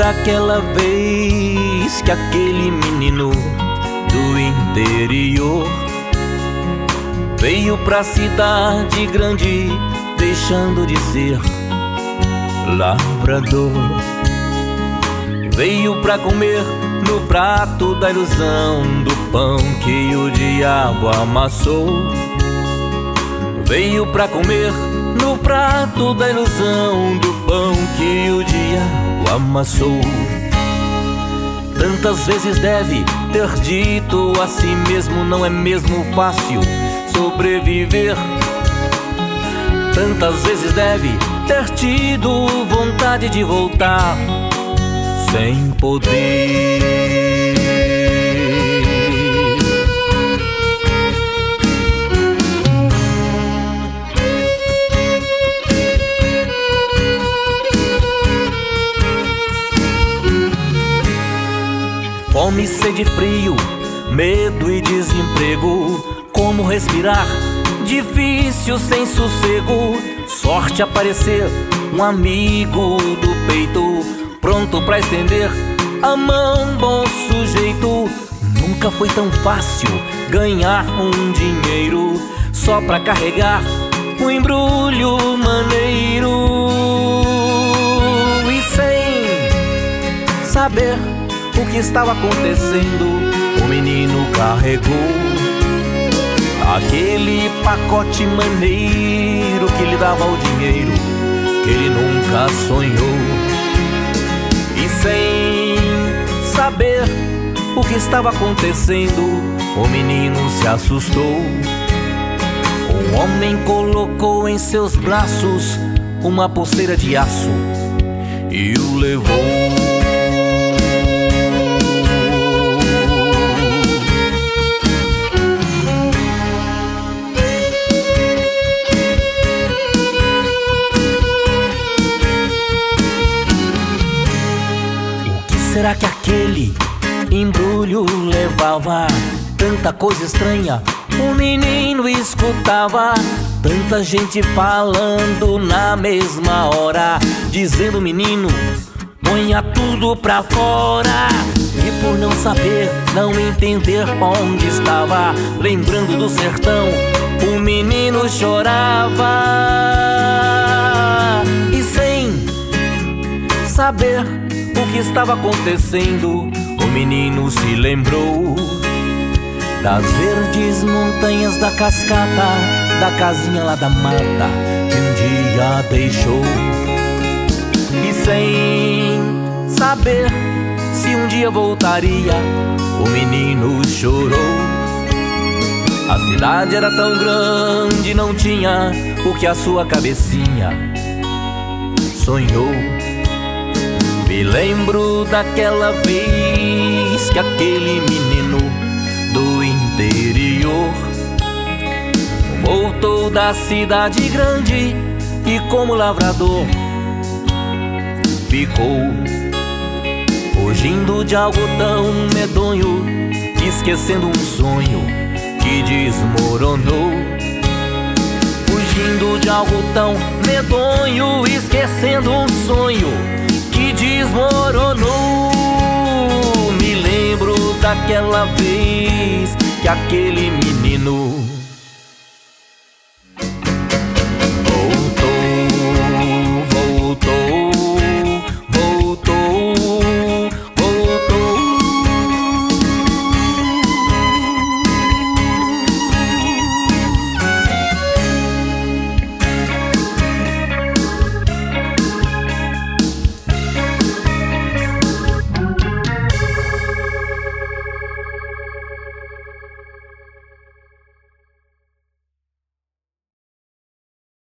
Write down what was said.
daquela vez que aquele menino do interior veio pra cidade grande, deixando de ser lavrador. Veio pra comer no prato da ilusão do pão que o diabo amassou. Veio pra comer no prato da ilusão do pão que o diabo amassou. Tantas vezes deve ter dito a si mesmo: não é mesmo fácil sobreviver. Tantas vezes deve ter tido vontade de voltar sem poder. Fome, sede, frio, medo e desemprego. Como respirar? Difícil sem sossego. Sorte aparecer, um amigo do peito, pronto pra estender a mão, bom sujeito. Nunca foi tão fácil ganhar um dinheiro só pra carregar um embrulho maneiro. E sem saber o que estava acontecendo, o menino carregou aquele pacote maneiro que lhe dava o dinheiro que ele nunca sonhou. E sem saber o que estava acontecendo, o menino se assustou. Um homem colocou em seus braços uma pulseira de aço e o levou. Será que aquele embrulho levava tanta coisa estranha? O menino escutava tanta gente falando na mesma hora, dizendo: menino, ponha tudo pra fora. E por não saber, não entender onde estava, lembrando do sertão, o menino chorava. E sem saber o que estava acontecendo, o menino se lembrou das verdes montanhas da cascata, da casinha lá da mata que um dia deixou. E sem saber se um dia voltaria, o menino chorou. A cidade era tão grande, não tinha o que a sua cabecinha sonhou. Me lembro daquela vez que aquele menino do interior voltou da cidade grande e como lavrador ficou fugindo de algo tão medonho, esquecendo um sonho que desmoronou. Fugindo de algo tão medonho, esquecendo um sonho que desmoronou. Me lembro daquela vez que aquele menino